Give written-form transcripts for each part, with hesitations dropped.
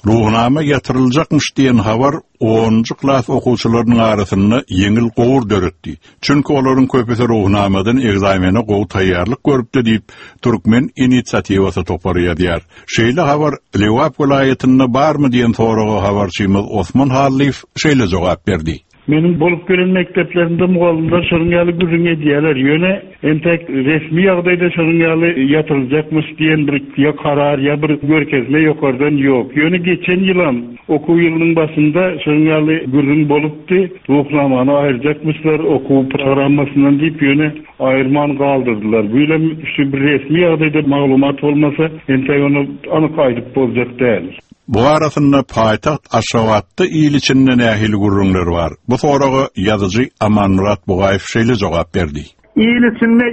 Ruhnama yatırılacakmış diyen habar 10-njy klass okuwçylarynyň arasynda yeňil gowur döretdi. Çünki olaryň köpüsi ruhnamadan egzamene gowy taýýarlyk görüpdi diýip Türkmen inisiatiwasy toparýar. Şeýle habar Lewap vilayetinde barmy diýen soraga habarçymyz Osman Halif şeýle jogap berdi. Menin bolup gelen mekteplerimde mugallimler şonun ýaly gürrüň edýärler. Ýöne entek resmi ýagdaýda şonun ýaly ýatyryljakmyş diýen bir ýa karar ýa bir görkezme ýokardan ýok. Ýöne geçen ýylam okuw ýylynyň başynda şonun ýaly gürrüň bolupdy. Ruhnamany aýyrjakmyşlar okuw programmasynyň diýip ýöne aýyrman galdyrdylar. Böyle şu bir resmi ýagdaýda maglumat bolmasa entek onu anyk aýdyp boljak däl. Bu arasında paytaht Aşgabatda ýyl içinde nähili gurrunlar bar. Bu soraga ýazyjy Amanmurat Bugaýew şeýle jogap berdi. Ýyl içinde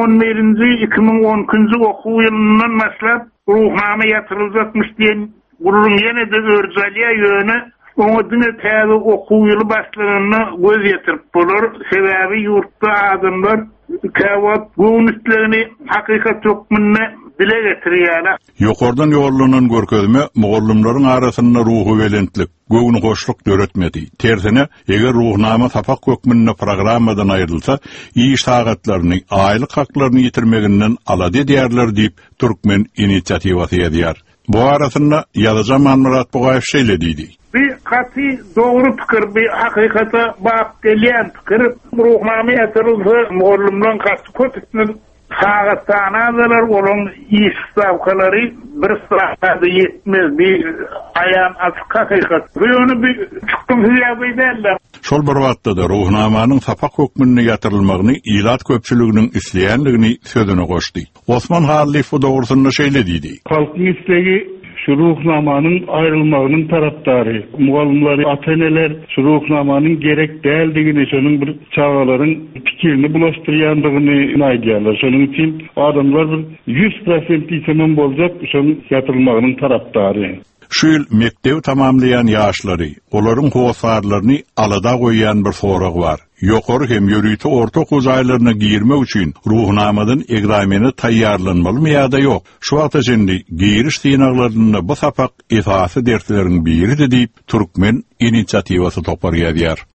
2011-2012-nji okuw ýylyndan başlap ruhnama ýatyryljakmyş diýen gurrun ýene-de örjelýär ýöne oňa diňe täze okuw ýyly başlanyny göz ýetirip bolar. Sebäbi ýurtda adamlar käwat goňuslerini hakykat ýokmyny dile getirýärler. Ýokardan ýollanan görkezme mugallimlaryň arasynda ruhy welentlik, göwüni hoşluk döretmedi. Tersine, eger ruhnama sapak hökmünde programmadan aýrylsa, iş sagatlaryny, aýlyk haklaryny ýetirmeginden alady edýärler diýip Türkmen inisiatiwasy ýazýar. Bu arasynda ýazyjy Amanmurat Bugaýew şeýle diýdi. Bir katy dogry pikir, bir hakykata bap gelýän pikir, ruhnama ýatyrylsa, mugallimlaryň kasty köpüsini Sağıstanadalar olan iş savkalary bir sırada yetmez, bir ayan açık hakikat. Bunu bir çıktım hüyabeydələr. Şol bir wagtda da ruhnamanyň sapak hökmüne ýatyrylmagyny ilat köpçüliginiň isleýänligini sözüne goşdy. Osman Halif bu dogrusynda şeýle diýdi. Halkyň istegi şu ruhnamanyň aýrylmagynyň tarapdary, mugallimleri, ata-eneler şu ruhnamanyň gerek däldigini, şonuň bir çağalaryň pikirini bulaşdyrýandygyny aýdýarlar. Şonuň üçin adamlar 100% ýetimem boljak şonuň ýatyrylmagynyň tarapdary. Şu ýyl mektebi tamamlayan ýaşlary, olaryň howsarlaryny alada goýan bir sorag bar. Ýokary hem ýörüýti orta okuw jaýlaryna girmek üçin ruhnamadan egzamene taýýarlanmalymy ýa-da ýok. Şu wagta şimdi giriş synaglaryna bu sapak esasy dersleriň biri diýip Türkmen inisiatiwasy toparýar.